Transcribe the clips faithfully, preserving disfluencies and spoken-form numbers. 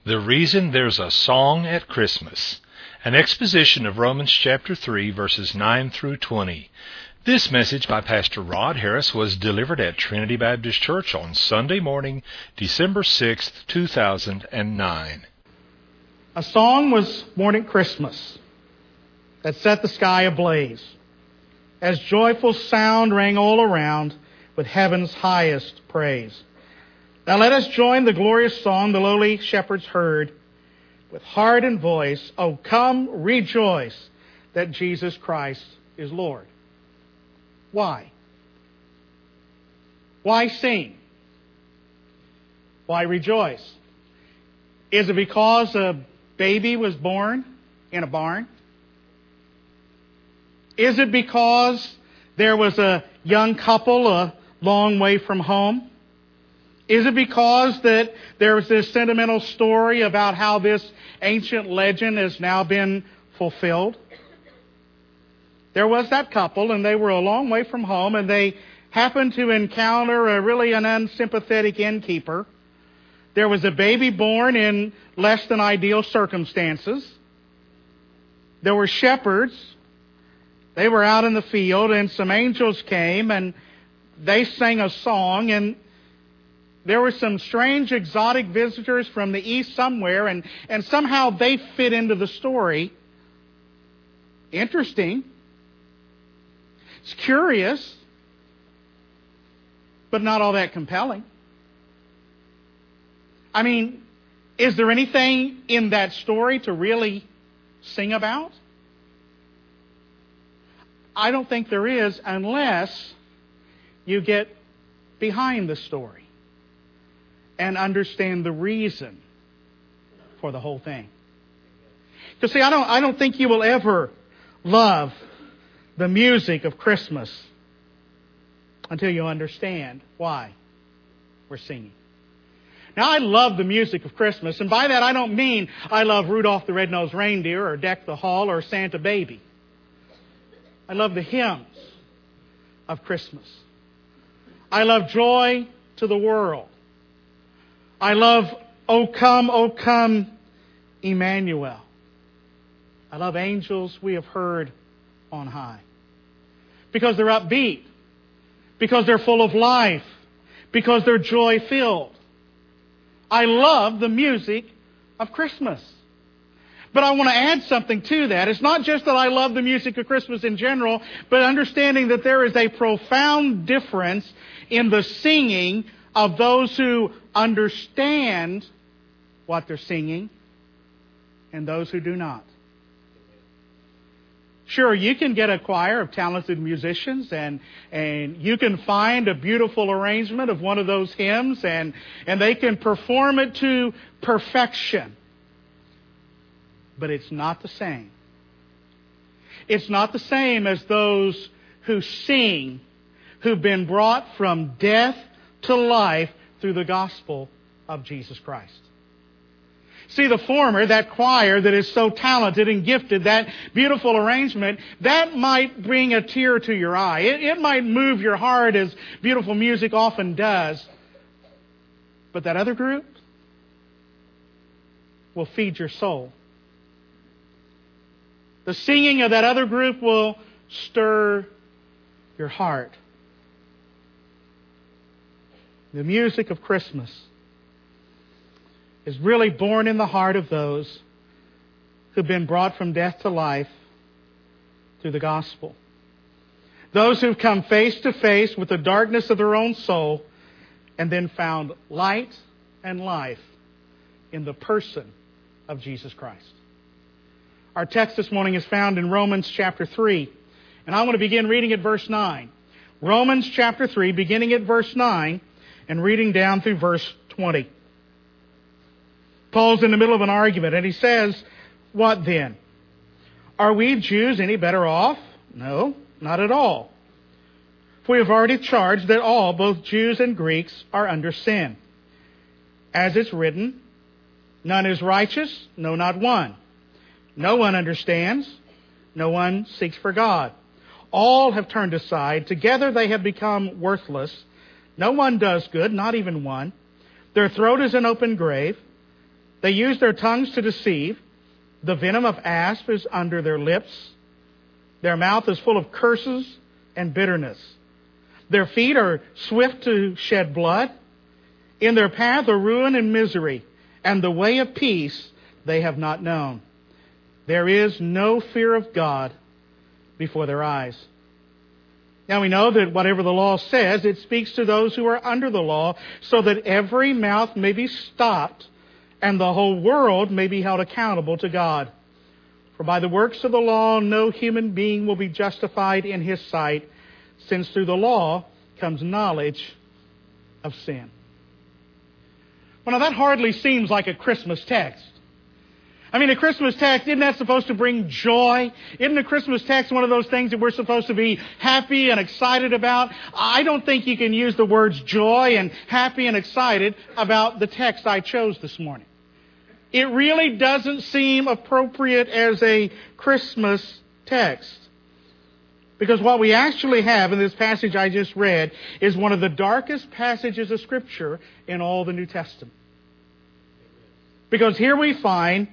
The reason there's a song at Christmas. An exposition of Romans chapter three, verses nine through twenty. This message by Pastor Rod Harris was delivered at Trinity Baptist Church on Sunday morning, December sixth, two thousand nine. A song was born at Christmas that set the sky ablaze, as joyful sound rang all around with heaven's highest praise. Now let us join the glorious song the lowly shepherds heard, with heart and voice, oh come rejoice that Jesus Christ is Lord. Why? Why sing? Why rejoice? Is it because a baby was born in a barn? Is it because there was a young couple a long way from home? Is it because that there was this sentimental story about how this ancient legend has now been fulfilled? There was that couple, and they were a long way from home, and they happened to encounter a really an unsympathetic innkeeper. There was a baby born in less than ideal circumstances. There were shepherds. They were out in the field, and some angels came, and they sang a song, and there were some strange exotic visitors from the east somewhere, and, and somehow they fit into the story. Interesting. It's curious, but not all that compelling. I mean, is there anything in that story to really sing about? I don't think there is, unless you get behind the story and understand the reason for the whole thing. Because see, I don't, I don't think you will ever love the music of Christmas until you understand why we're singing. Now, I love the music of Christmas, and by that I don't mean I love Rudolph the Red-Nosed Reindeer or Deck the Hall or Santa Baby. I love the hymns of Christmas. I love Joy to the World. I love O Come, O Come, Emmanuel. I love Angels We Have Heard on High. Because they're upbeat. Because they're full of life. Because they're joy-filled. I love the music of Christmas. But I want to add something to that. It's not just that I love the music of Christmas in general, but understanding that there is a profound difference in the singing of those who understand what they're singing and those who do not. Sure, you can get a choir of talented musicians and and you can find a beautiful arrangement of one of those hymns and, and they can perform it to perfection. But it's not the same. It's not the same as those who sing, who've been brought from death to life through the gospel of Jesus Christ. See, the former, that choir that is so talented and gifted, that beautiful arrangement, that might bring a tear to your eye. It, it might move your heart as beautiful music often does. But that other group will feed your soul. The singing of that other group will stir your heart. The music of Christmas is really born in the heart of those who've been brought from death to life through the gospel. Those who've come face to face with the darkness of their own soul and then found light and life in the person of Jesus Christ. Our text this morning is found in Romans chapter three. And I want to begin reading at verse nine. Romans chapter three, beginning at verse nine and reading down through verse twenty. Paul's in the middle of an argument, and he says, what then? Are we Jews any better off? No, not at all. For we have already charged that all, both Jews and Greeks, are under sin. As it's written, none is righteous, no, not one. No one understands, no one seeks for God. All have turned aside, together they have become worthless. No one does good, not even one. Their throat is an open grave. They use their tongues to deceive. The venom of asp is under their lips. Their mouth is full of curses and bitterness. Their feet are swift to shed blood. In their path are ruin and misery, and the way of peace they have not known. There is no fear of God before their eyes. Now we know that whatever the law says, it speaks to those who are under the law, so that every mouth may be stopped, and the whole world may be held accountable to God. For by the works of the law, no human being will be justified in his sight, since through the law comes knowledge of sin. Well, now that hardly seems like a Christmas text. I mean, a Christmas text, isn't that supposed to bring joy? Isn't a Christmas text one of those things that we're supposed to be happy and excited about? I don't think you can use the words joy and happy and excited about the text I chose this morning. It really doesn't seem appropriate as a Christmas text. Because what we actually have in this passage I just read is one of the darkest passages of Scripture in all the New Testament. Because here we find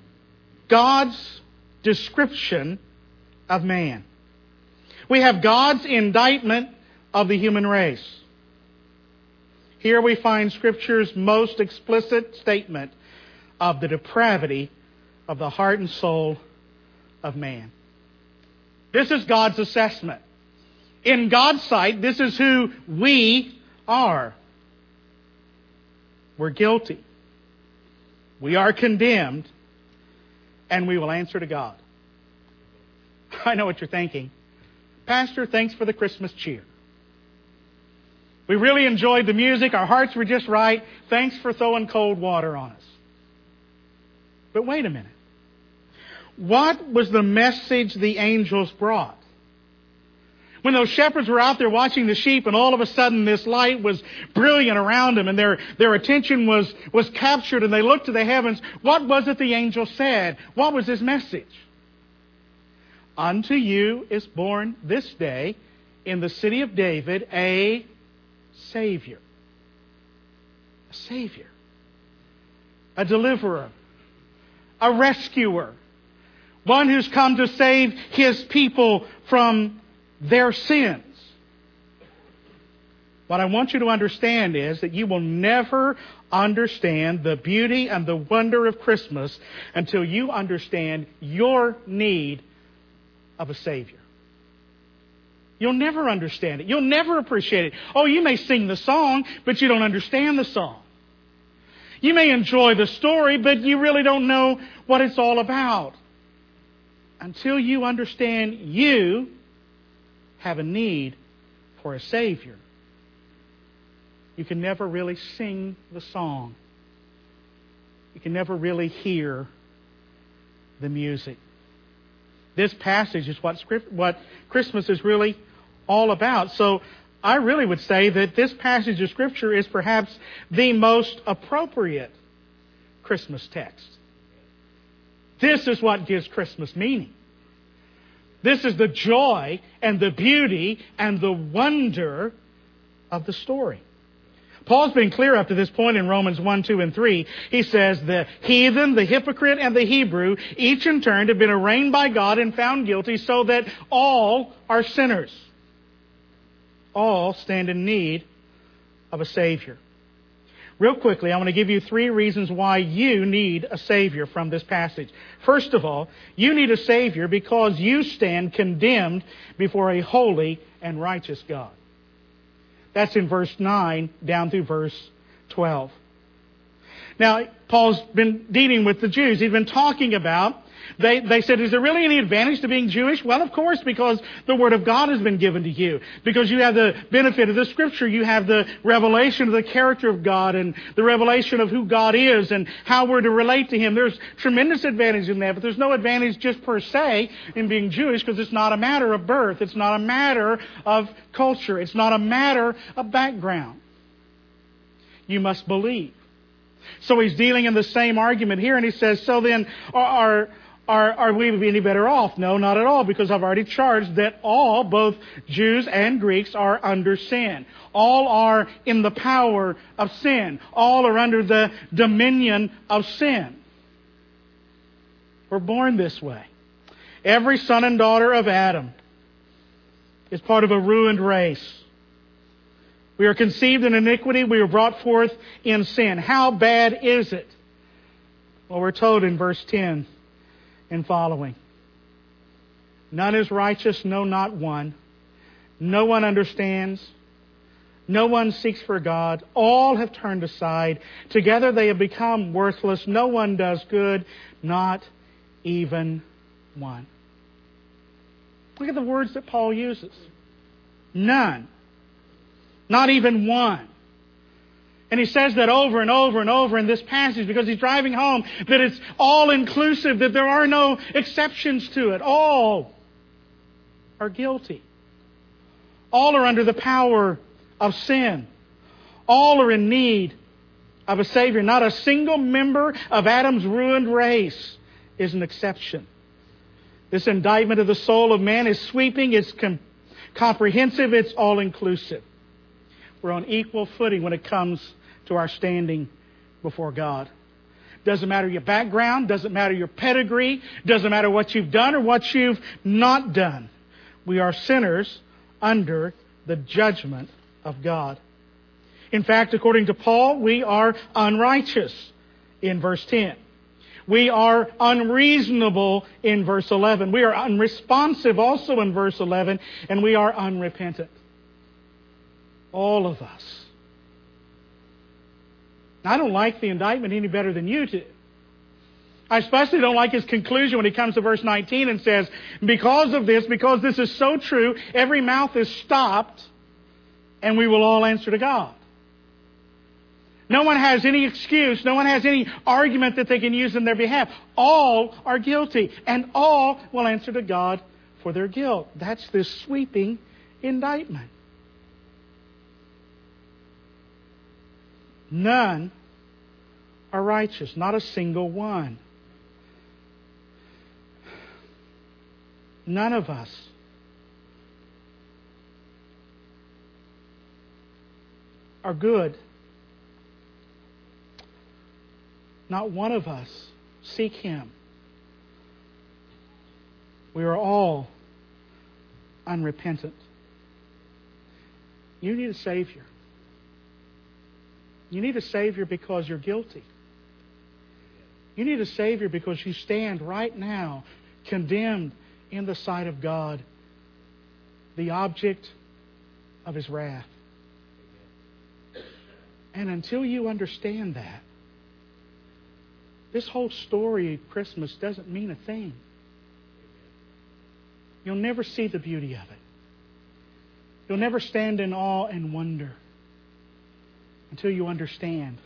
God's description of man. We have God's indictment of the human race. Here we find Scripture's most explicit statement of the depravity of the heart and soul of man. This is God's assessment. In God's sight, this is who we are. We're guilty. We are condemned. And we will answer to God. I know what you're thinking. Pastor, thanks for the Christmas cheer. We really enjoyed the music. Our hearts were just right. Thanks for throwing cold water on us. But wait a minute. What was the message the angels brought? When those shepherds were out there watching the sheep, and all of a sudden this light was brilliant around them, and their, their attention was, was captured, and they looked to the heavens, what was it the angel said? What was his message? Unto you is born this day in the city of David a Savior. A Savior. A deliverer. A rescuer. One who's come to save His people from their sins. What I want you to understand is that you will never understand the beauty and the wonder of Christmas until you understand your need of a Savior. You'll never understand it. You'll never appreciate it. Oh, you may sing the song, but you don't understand the song. You may enjoy the story, but you really don't know what it's all about. Until you understand you have a need for a Savior, you can never really sing the song. You can never really hear the music. This passage is what script, what Christmas is really all about. So I really would say that this passage of Scripture is perhaps the most appropriate Christmas text. This is what gives Christmas meaning. This is the joy and the beauty and the wonder of the story. Paul's been clear up to this point in Romans one, two, and three. He says the heathen, the hypocrite, and the Hebrew, each in turn have been arraigned by God and found guilty, so that all are sinners. All stand in need of a Savior. Real quickly, I want to give you three reasons why you need a Savior from this passage. First of all, you need a Savior because you stand condemned before a holy and righteous God. That's in verse nine down through verse twelve. Now, Paul's been dealing with the Jews. He's been talking about, they, they said, is there really any advantage to being Jewish? Well, of course, because the Word of God has been given to you. Because you have the benefit of the Scripture. You have the revelation of the character of God and the revelation of who God is and how we're to relate to Him. There's tremendous advantage in that, but there's no advantage just per se in being Jewish because it's not a matter of birth. It's not a matter of culture. It's not a matter of background. You must believe. So he's dealing in the same argument here, and he says, so then, are, are, are we any better off? No, not at all, because I've already charged that all, both Jews and Greeks, are under sin. All are in the power of sin. All are under the dominion of sin. We're born this way. Every son and daughter of Adam is part of a ruined race. We are conceived in iniquity. We are brought forth in sin. How bad is it? Well, we're told in verse ten and following. None is righteous, no, not one. No one understands. No one seeks for God. All have turned aside. Together they have become worthless. No one does good, not even one. Look at the words that Paul uses. None. Not even one. And he says that over and over and over in this passage because he's driving home that it's all-inclusive, that there are no exceptions to it. All are guilty. All are under the power of sin. All are in need of a Savior. Not a single member of Adam's ruined race is an exception. This indictment of the soul of man is sweeping, it's com- comprehensive, it's all-inclusive. We're on equal footing when it comes to our standing before God. Doesn't matter your background, doesn't matter your pedigree, doesn't matter what you've done or what you've not done. We are sinners under the judgment of God. In fact, according to Paul, we are unrighteous in verse ten. We are unreasonable in verse eleven. We are unresponsive also in verse eleven. And we are unrepentant. All of us. I don't like the indictment any better than you do. I especially don't like his conclusion when he comes to verse nineteen and says, because of this, because this is so true, every mouth is stopped and we will all answer to God. No one has any excuse. No one has any argument that they can use in their behalf. All are guilty and all will answer to God for their guilt. That's this sweeping indictment. None are righteous, not a single one. None of us are good. Not one of us seek Him. We are all unrepentant. You need a Savior. You need a Savior because you're guilty. You need a Savior because you stand right now condemned in the sight of God, the object of His wrath. And until you understand that, this whole story of Christmas doesn't mean a thing. You'll never see the beauty of it. You'll never stand in awe and wonder until you understand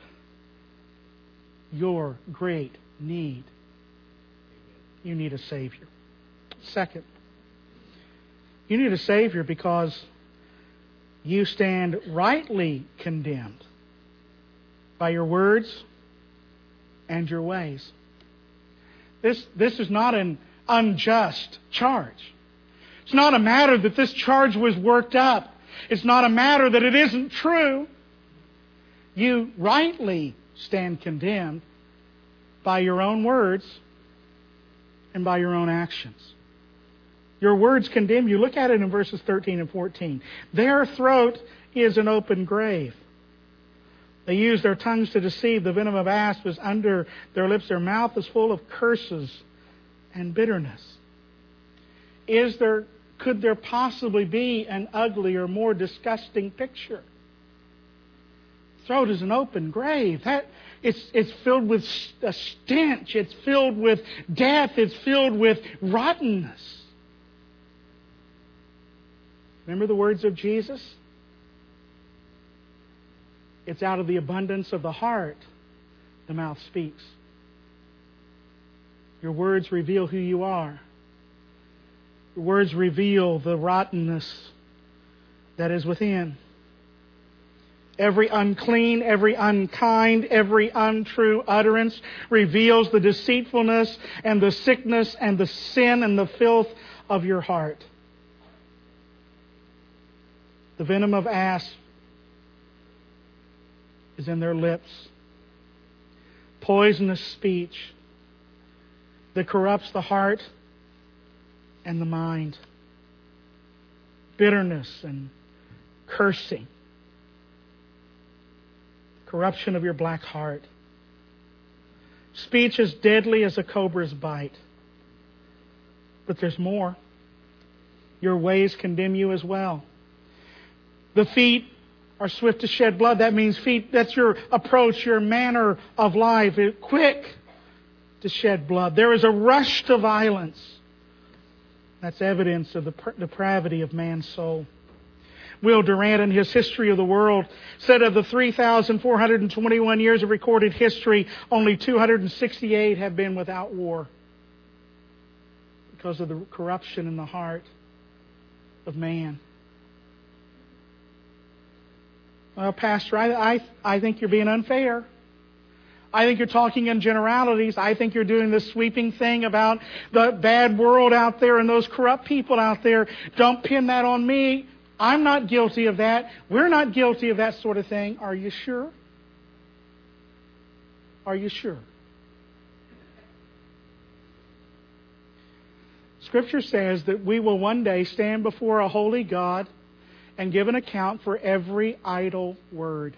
your great need. You need a Savior. Second, you need a Savior because you stand rightly condemned by your words and your ways. This, this is not an unjust charge. It's not a matter that this charge was worked up. It's not a matter that it isn't true. You rightly stand condemned by your own words and by your own actions. Your words condemn you. Look at it in verses thirteen and fourteen. Their throat is an open grave. They use their tongues to deceive. The venom of asp is under their lips. Their mouth is full of curses and bitterness. Is there, could there possibly be an uglier, more disgusting picture? Throat is an open grave. That it's it's filled with a stench. It's filled with death. It's filled with rottenness. Remember the words of Jesus? It's out of the abundance of the heart the mouth speaks. Your words reveal who you are. Your words reveal the rottenness that is within. Every unclean, every unkind, every untrue utterance reveals the deceitfulness and the sickness and the sin and the filth of your heart. The venom of asp is in their lips. Poisonous speech that corrupts the heart and the mind. Bitterness and cursing. Corruption of your black heart. Speech as deadly as a cobra's bite. But there's more. Your ways condemn you as well. The feet are swift to shed blood. That means feet, that's your approach, your manner of life. It's quick to shed blood. There is a rush to violence. That's evidence of the depravity of man's soul. Will Durant, in his History of the World, said of the three thousand four hundred twenty-one years of recorded history, only two hundred sixty-eight have been without war because of the corruption in the heart of man. Well, Pastor, I, I, I think you're being unfair. I think you're talking in generalities. I think you're doing this sweeping thing about the bad world out there and those corrupt people out there. Don't pin that on me. I'm not guilty of that. We're not guilty of that sort of thing. Are you sure? Are you sure? Scripture says that we will one day stand before a holy God and give an account for every idle word.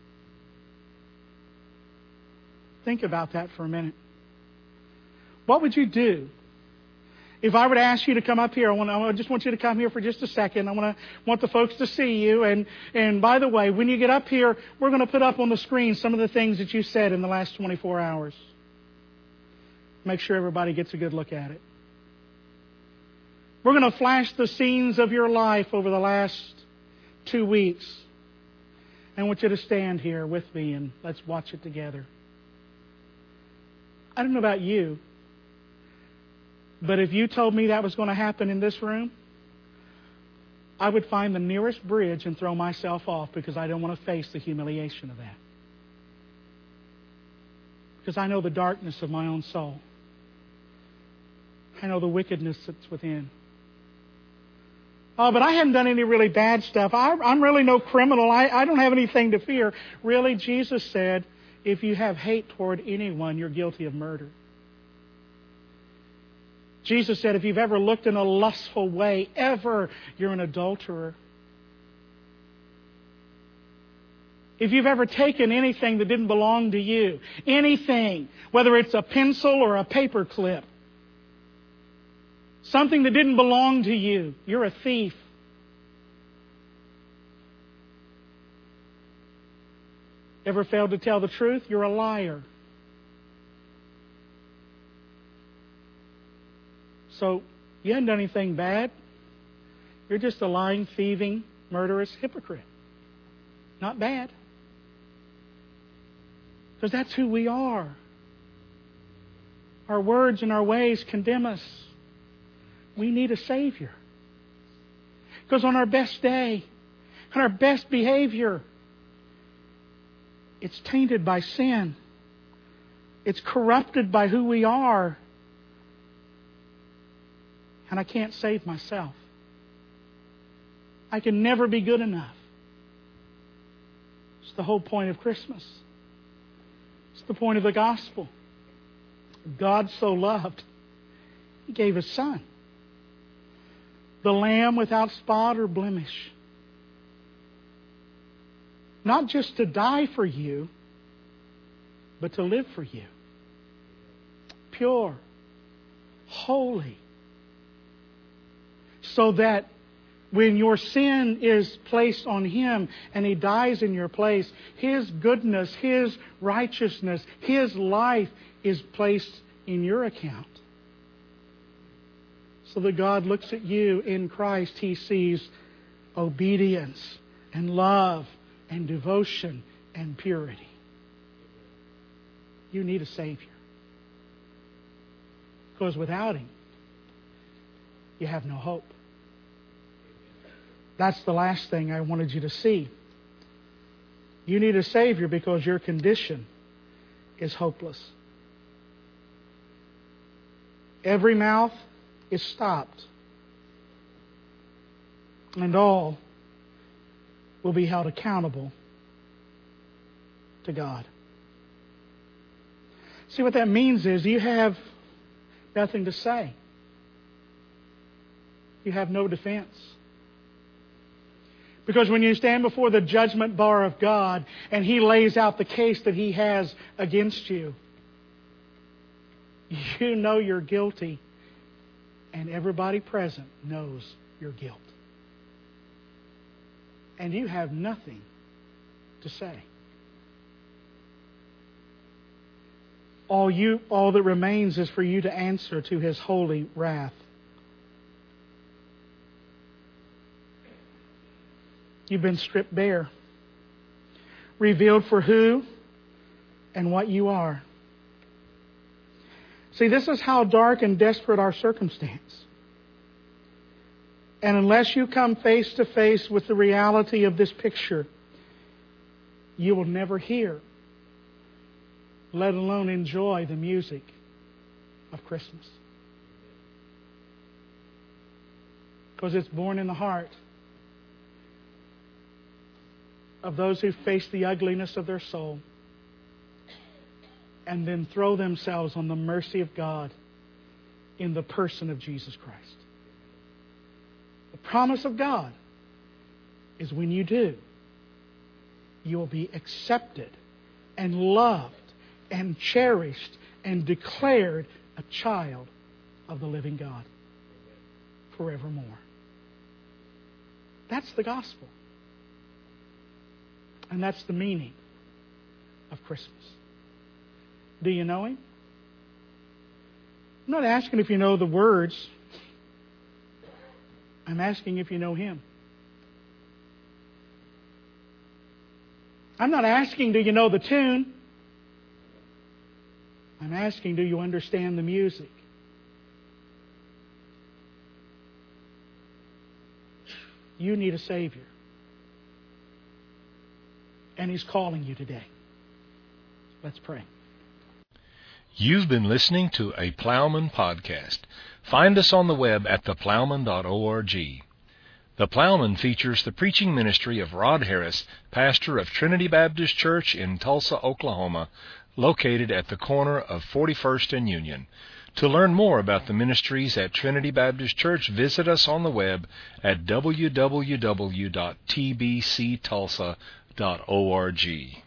Think about that for a minute. What would you do if I were to ask you to come up here? I, want, I just want you to come here for just a second. I want to want the folks to see you. And, and by the way, when you get up here, we're going to put up on the screen some of the things that you said in the last twenty-four hours. Make sure everybody gets a good look at it. We're going to flash the scenes of your life over the last two weeks. I want you to stand here with me and let's watch it together. I don't know about you, but if you told me that was going to happen in this room, I would find the nearest bridge and throw myself off because I don't want to face the humiliation of that. Because I know the darkness of my own soul. I know the wickedness that's within. Oh, but I haven't done any really bad stuff. I, I'm really no criminal. I, I don't have anything to fear. Really, Jesus said, if you have hate toward anyone, you're guilty of murder. Jesus said, if you've ever looked in a lustful way, ever, you're an adulterer. If you've ever taken anything that didn't belong to you, anything, whether it's a pencil or a paper clip, something that didn't belong to you, you're a thief. Ever failed to tell the truth? You're a liar. So, you haven't done anything bad. You're just a lying, thieving, murderous hypocrite. Not bad. Because that's who we are. Our words and our ways condemn us. We need a Savior. Because on our best day, on our best behavior, it's tainted by sin. It's corrupted by who we are. And I can't save myself. I can never be good enough. It's the whole point of Christmas. It's the point of the gospel. God so loved, He gave His Son. The Lamb without spot or blemish. Not just to die for you, but to live for you. Pure, holy. So that when your sin is placed on Him and He dies in your place, His goodness, His righteousness, His life is placed in your account. So that God looks at you in Christ, He sees obedience and love and devotion and purity. You need a Savior. Because without Him, you have no hope. That's the last thing I wanted you to see. You need a Savior because your condition is hopeless. Every mouth is stopped, and all will be held accountable to God. See, what that means is you have nothing to say. You have no defense. Because when you stand before the judgment bar of God and He lays out the case that He has against you, you know you're guilty, and everybody present knows your guilt. And you have nothing to say. All you, all that remains is for you to answer to His holy wrath. You've been stripped bare, revealed for who and what you are. See, this is how dark and desperate our circumstance. And unless you come face to face with the reality of this picture, you will never hear, let alone enjoy, the music of Christmas. Because it's born in the heart of those who face the ugliness of their soul and then throw themselves on the mercy of God in the person of Jesus Christ. The promise of God is when you do, you will be accepted and loved and cherished and declared a child of the living God forevermore. That's the gospel. And that's the meaning of Christmas. Do you know Him? I'm not asking if you know the words. I'm asking if you know Him. I'm not asking, do you know the tune? I'm asking, do you understand the music? You need a Savior. And He's calling you today. Let's pray. You've been listening to a Plowman podcast. Find us on the web at the plowman dot org. The Plowman features the preaching ministry of Rod Harris, pastor of Trinity Baptist Church in Tulsa, Oklahoma, located at the corner of forty-first and Union. To learn more about the ministries at Trinity Baptist Church, visit us on the web at w w w dot t b c tulsa dot org.